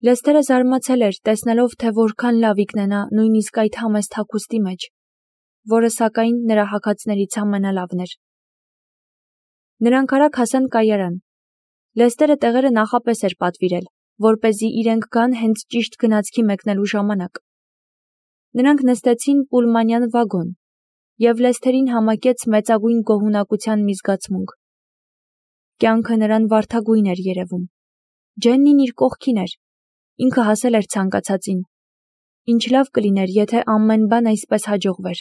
Լեսթերը զարմացել էր, տեսնելով, թե որքան լավ ինքնենա նույնիսկ այդ համեստ հագուստի մեջ, որը սակայն նրա հագածներից ամենալավն էր։ Նրանք արագ հասան կայարան։ Լեսթերը տեղերը նախապես էր պատվիրել, որպեսզի իրենք գան հենց ճիշտ գնացքի մեկնելու ժամանակ։ Նրանք նստեցին պուլմանյան վագոն, և Լեսթերին համակեց մեծագույն գոհունակության մի զգացմունք։ Կյանքը նրան վարդագույն էր երևում։ Ջեննին իր կողքին էր, ինքը հասել էր ցանկացածին։ Ինչ լավ կլիներ, եթե ամեն բան այսպես հաջողվեր։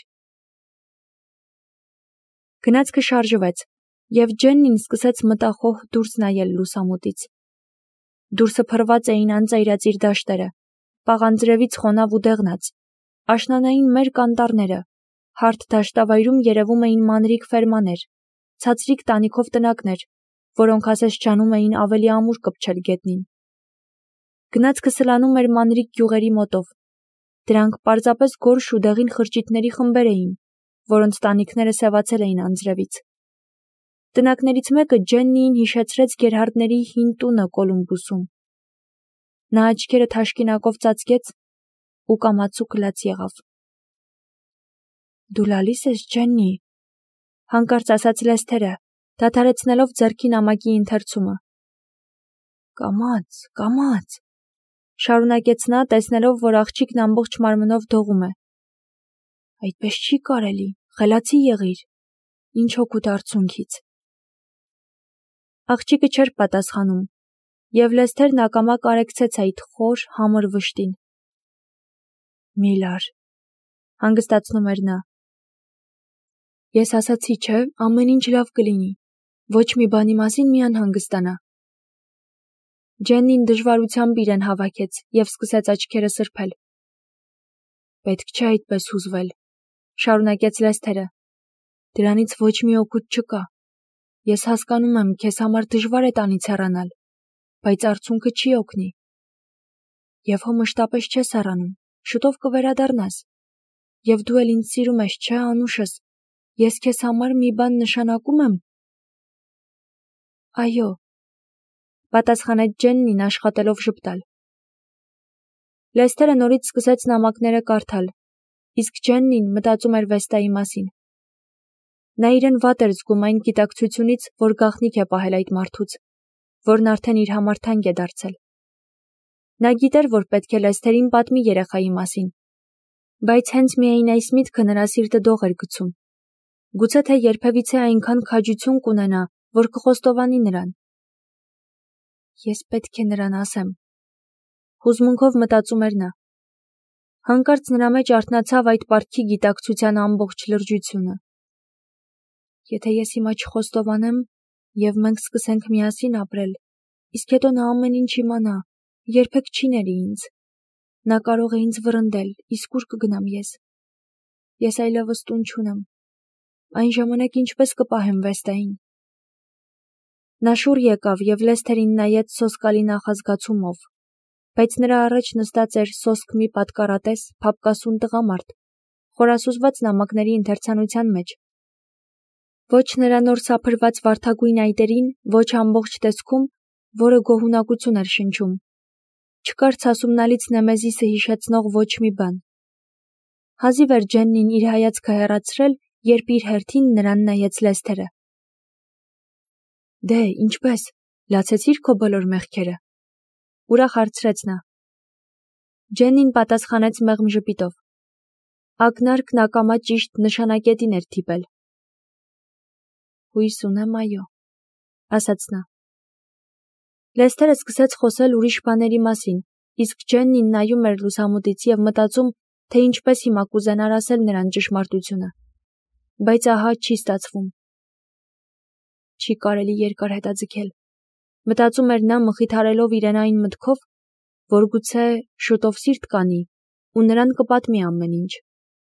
Գնացքը շարժվեց, և Ջեննին սկսեց մտախոհ դուրս նայել լուսամուտից։ Դուրսը փռված էին անծայրածիր դաշտերը, պաղանձրևից խոնավ ու դեղնած, աշնանային մերկ անտառները, հարթ դաշտավայրում երևում էին մանրիկ ֆերմաներ, ցածրիկ տանիքով տնակներ, որոնք ասես ջանում էին ավելի ամուր կպչել գետնին։ Գնացքը սլանում էր մանրիկ գյուղերի մոտով։ Դրանք պարզապես գորշ ու դեղին խրճիթների խմբեր էին, որոնց տանիքները սևացել էին անձրևից։ Տնակներից մեկը Ջեննիին հիշեցրեց Գերհարդների հին տունը Կոլումբուսում։ Նա աչքերը թաշկինակով ծածկեց ու կամացուկ լաց եղավ։ «Դու լալիս ես, Ջեննի», հանկարծ ասաց Լեսթերը, դադարեցնելով ձեռքի նամակի ընթերցումը։ «Կամաց», շարունակեց նա, տեսնելով, որ աղջիկն ամբողջ մարմնով դողում է։ «Այդպես չի կարելի, խելացի եղիր, ինչ օգուտ արցունքից»։ Աղջիկը չէր պատասխանում, և Լեսթերն ակամա կարեկցեց այդ խոր, համր վշտին։ «Մի լար», հանգստացնում էր նա։ «Ես ասացի, չէ, ամեն ինչ լավ կլինի, ոչ մի բանի մասին մի անհանգստանա»։ Ջեննին դժվարությամբ իրեն հավաքեց և սկսեց աչքերը սրբել։ «Պետք չէ այդպես հուզվել», շարունակեց Լեսթերը։ «Դրանից ոչ մի օգուտ չկա։ Ես հասկանում եմ, քեզ համար դժվար է տանից հեռանալ, բայց արցունքը չի օգնի։ Եվ հո մշտապես չես հեռանում, շուտով կվերադառնաս։ Եվ դու էլ ինձ սիրում ես, չէ՞, անուշս, ես քեզ համար մի բան նշանակում եմ»։ «Այո», պատասխանեց Ջեննին աշխատելով ժպտալ։ Լեսթերը նորից սկսեց նամակները կարդալ, իսկ Ջեննին մտածում էր Վեստայի մասին։ Նա իրեն վատ էր զգում այն գիտակցությունից, որ գաղտնիք է պահել այդ մարդուց, որն արդեն իր համար թանկ է դարձել։ Նա գիտեր, որ պետք է Լեսթերին պատմի երեխայի մասին, բայց հենց միայն այս միտքը նրա սիրտը դող էր գցում։ Գուցե թե երբևիցե այնքան քաջություն կունենա, որ կխոստովանի նրան։ «Ես պետք է նրան ասեմ», հուզմունքով մտածում էր նա։ Հանկարծ նրա մեջ արթնացավ այդ պարտքի գիտակցության ամբողջ լրջությունը։ «Եթե ես հիմա չխոստովանեմ, և մենք սկսենք միասին ապրել, իսկ հետո նա ամեն ինչ իմանա, երբեք չի ների ինձ։ Նա կարող է ինձ վռնդել, իսկ ուր կգնամ ես։ Ես այլևս տուն չունեմ։ Այն ժամանակ ինչպես կպահեմ Վեստային»։ Նա շուռ եկավ և Լեսթերին նայեց սոսկալի նախազգացումով, բայց նրա առաջ նստած էր սոսկ մի պատկառատես, փափկասուն տղամարդ, խորասուզված նամակների ընթերցանության մեջ։ Ոչ նրա նոր սափրված վարդագույն այտերին, ոչ ամբողջ տեսքում, որը գոհունակություն էր շնչում։ Չկար ցասումնալից Նեմեզիսը հիշեցնող ոչ մի բան։ Հազիվ էր Ջեննին իր հայացքը հեռացրել, երբ իր հերթին նրան նայեց Լեսթերը։ «Դե, ինչպես, լացեցի՞ր քո բոլոր մեղքերը», ուրախ հարցրեց նա։ Ջեննին պատասխանեց մեղմ ժպիտով։ Ակնարկն ակամա ճիշտ նշանակետին էր թիպել։ «Հույս ունեմ, այո», ասաց նա։ Լեսթերը սկսեց խոսել ուրիշ բաների մասին, իսկ Ջեննին նայում էր լուսամուտից և մտածում, թե ինչպես հիմա կուզենար ասել նրան ճշմարտությունը։ Բայց ահա չի ստացվում։ Չի կարելի երկար հետաձգել, մտածում էր նա, մխիթարելով իրեն այն մտքով, որ գուցե շուտով սիրտ կանի ու նրան կպատմի ամեն ինչ։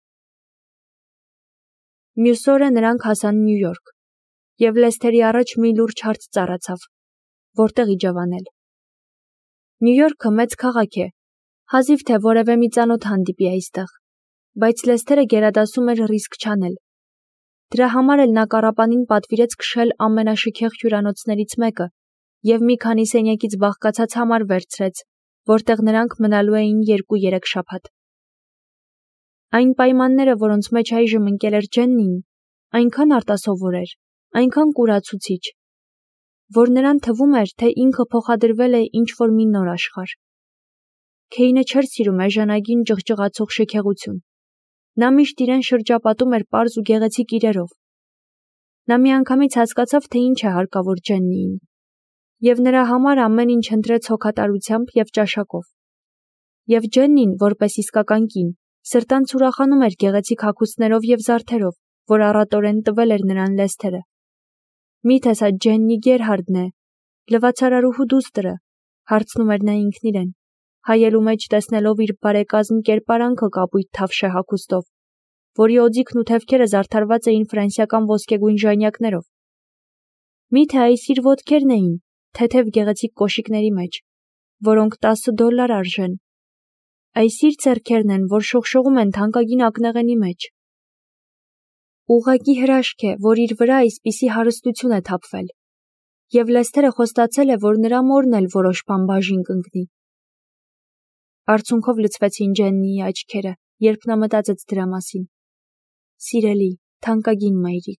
Մյուս օրը նրանք հասան Նյու Յորք, և Լեսթերի առաջ մի լուրջ հարց ծառացավ. որտեղ իջավանել։ Նյու Յորքը մեծ քաղաք է, հազիվ թե որևէ մի ծանոթ հանդիպի այստեղ, բայց Լեսթերը գերադասում էր ռիսկ չանել։ Դրա համար էլ նա կառապանին պատվիրեց քշել ամենաշքեղ հյուրանոցներից մեկը և մի քանի սենյակից բաղկացած համար վերցրեց, որտեղ նրանք մնալու էին 2-3 շաբաթ։ Այն պայմանները, որոնց մեջ այժմ ընկել էր Ջեննին, այնքան արտասովոր էր, այնքան կուրացուցիչ, որ նրան թվում էր, թե ինքը փոխադրվել է ինչ-որ մի նոր աշխարհ։ Քեյնը չէր սիրում էժանագին ճղճղացող շքեղություն։ Նա միշտ իրեն շրջապատում էր պարզ ու գեղեցիկ իրերով։ Նա միանգամից հասկացավ, թե ինչ է հարկավոր Ջեննիին, և նրա համար ամեն ինչ ընտրեց հոգատարությամբ և ճաշակով։ Եվ Ջեննին, որպես իսկական կին, սրտանց ուրախանում էր գեղեցիկ հագուստներով և զարդերով, որ առատորեն տվել էր նրան Լեսթերը։ Միթե սա Ջեննի Գերհարդն է, լվացարարուհու դուստրը, հարցնում էր նա ինքն իրեն, հայելու մեջ տեսնելով իր բարեկազմ կերպարանքը կապույտ թավշե հագուստով, որի օձիքն ու թևքերը զարդարված էին ֆրանսիական ոսկեգույն ժանյակներով։ Միթե այս իր ոտքերն էին, թեթև գեղեցիկ կոշիկների մեջ, որոնք $10 արժեն։ Այս իր ձեռքերն են, որ շողշողում են թանկագին ակնեղենի մեջ։ Ուղղակի հրաշք է, որ իր վրա այսպիսի հարստություն է թափվել, և Լեսթերը խոստացել է, որ նրա մորն էլ որոշ բան բաժին կընկնի։ Արցունքով լցվեցին Ջեննիի աչքերը, երբ նա մտածեց դրա մասին։ Սիրելի, թանկագին մայրիկ։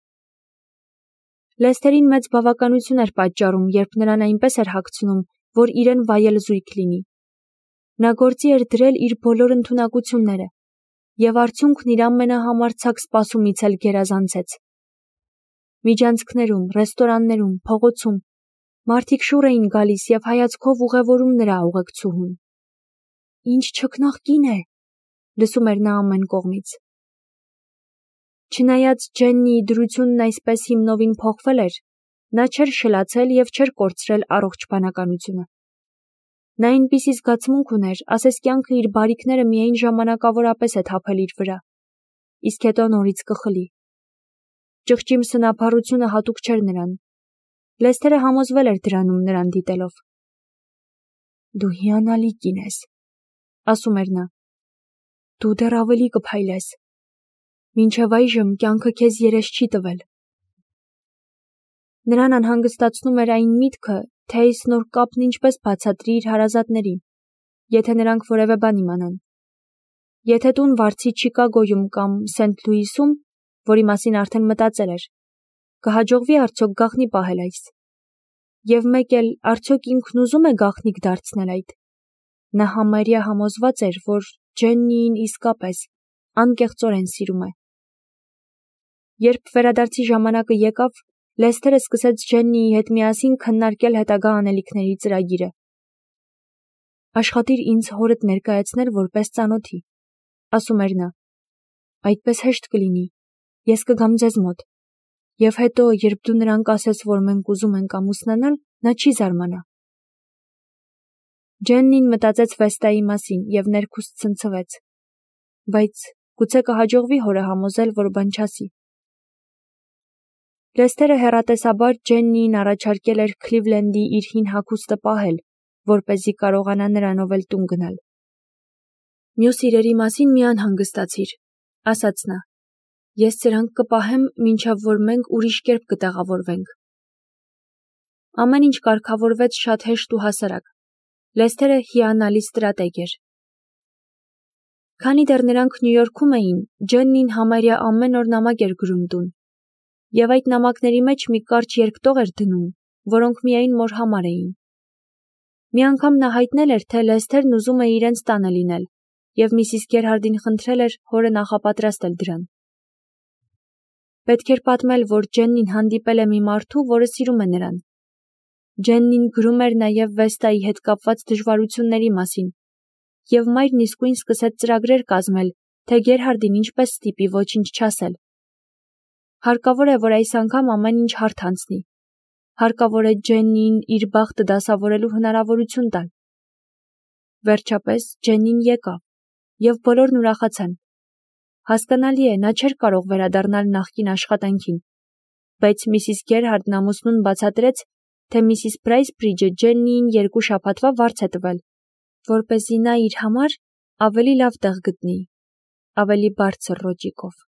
Լեսթերին մեծ բավականություն էր պատճառում, երբ նրան այնպես էր հագցնում, որ իրեն վայել զույգ լինի։ Նա գործի էր դրել իր բոլոր ընդունակությունները, և արդյունքն իր ամենահամարձակ սպասումից էլ գերազանցեց։ Միջանցքներում, ռեստորաններում, փողոցում մարդիկ շուռ էին գալիս և հայացքով ուղևորում նրա ուղեկցուհուն։ Ինչ չքնաղ կին է, լսում էր նա ամեն կողմից։ Չնայած Ջեննիի դրությունն այսպես հիմնովին փոխվել էր, նա չէր շլացել և չէր կորցրել առողջ բանականությունը։ Նա այնպիսի զգացմունք ուներ, ասես կյանքը իր բարիքները միայն ժամանակավորապես է թափել իր վրա, իսկ հետո նորից կխլի։ Ճղճիմ սնափառությունը հատուկ չէր նրան։ Լեսթերը համոզվել էր դրանում նրան դիտելով։ Դու հիանալի կին ես, ասում էր նա։ Դու դեռ ավելի կփայլես։ Մինչև այժմ կյանքը քեզ երես չի տվել։ Նրան անհանգստացնում էր այն միտքը, թե այս նոր կապն ինչպես բացատրի իր հարազատներին, եթե նրանք որևէ բան իմանան։ Եթե տուն վարձի Չիկագոյում կամ Սենթ Լուիսում, որի մասին արդեն մտածել էր, կհաջողվի արդյոք գաղտնի պահել այս։ Եվ մեկ էլ, արդյոք ինքն ուզում է գաղտնիք դարձնել այդ։ Նա համարյա համոզված էր, որ Ջեննիին իսկապես անկեղծորեն սիրում է։ Երբ վերադարձի ժամանակը եկավ, Լեսթերը սկսեց Ջեննիի հետ միասին քննարկել հետագա անելիքների ծրագիրը։ Աշխատիր ինձ հորդ ներկայացնել որպես ծանոթի, ասում էր նա։ Այդպես հեշտ կլինի, ես կգամ ձեզ մոտ, և հետո, երբ դու նրան կասես, որ մենք ուզում ենք ամուսնանալ, նա չի զարմանա։ Ջեննին մտածեց Վեստայի մասին և ներքուստ ցնցվեց։ Բայց գուցե կհաջողվի հորը համոզել, որ բան չասի։ Լեսթերը հեռատեսաբար Ջեննիին առաջարկել էր Քլիվլենդի իր հին հագուստը պահել, որպեսզի կարողանա նրանով էլ տուն գնալ։ Մյուս իրերի մասին մի անհանգստացիր, ասաց նա։ Ես սրանք կպահեմ, մինչև որ մենք ուրիշ կերպ կտեղավորվենք։ Ամեն ինչ կարգավորվեց շատ հեշտ ու հասարակ։ Լեսթերը հիանալի ստրատեգ էր։ Քանի դեռ նրանք Նյու Յորքում էին, Ջեննին համարյա ամեն օր նամակ էր գրում տուն, և այդ նամակների մեջ մի կարճ երկտող էր դնում, որոնք միայն մոր համար էին։ Մի անգամ նա հայտնել էր, թե Լեսթերն ուզում է իրենց տանը լինել, և Միսիս Գերհարդին խնդրել էր հորը նախապատրաստել դրան։ Պետք էր պատմել, որ Ջեննին հանդիպել է մի մարդու, որը սիրում է նրան։ Ջեննին գրում էր նաև Վեստայի հետ կապված դժվարությունների մասին, և մայրն իսկույն սկսեց ծրագրեր կազմել, թե Գերհարդին ինչպես ստիպի ոչինչ չասել։ Հարկավոր է, որ այս անգամ ամեն ինչ հարթ անցնի։ Հարկավոր է Ջեննիին իր բախտը դասավորելու հնարավորություն տալ։ Վերջապես Ջեննին եկավ, և բոլորն ուրախացան։ Հասկանալի է, նա չէր կարող վերադառնալ նախկին աշխատանքին, բայց Միսիս Գերհարդն ամուսնուն բացատրեց, թե Միսիս Բրայսբրիջը Ջեննիին 2 շաբաթվա վարձ է տվել, որպեսզի նա իր համար ավելի լավ տեղ գտնի, ավելի բարձր ռոճիկով։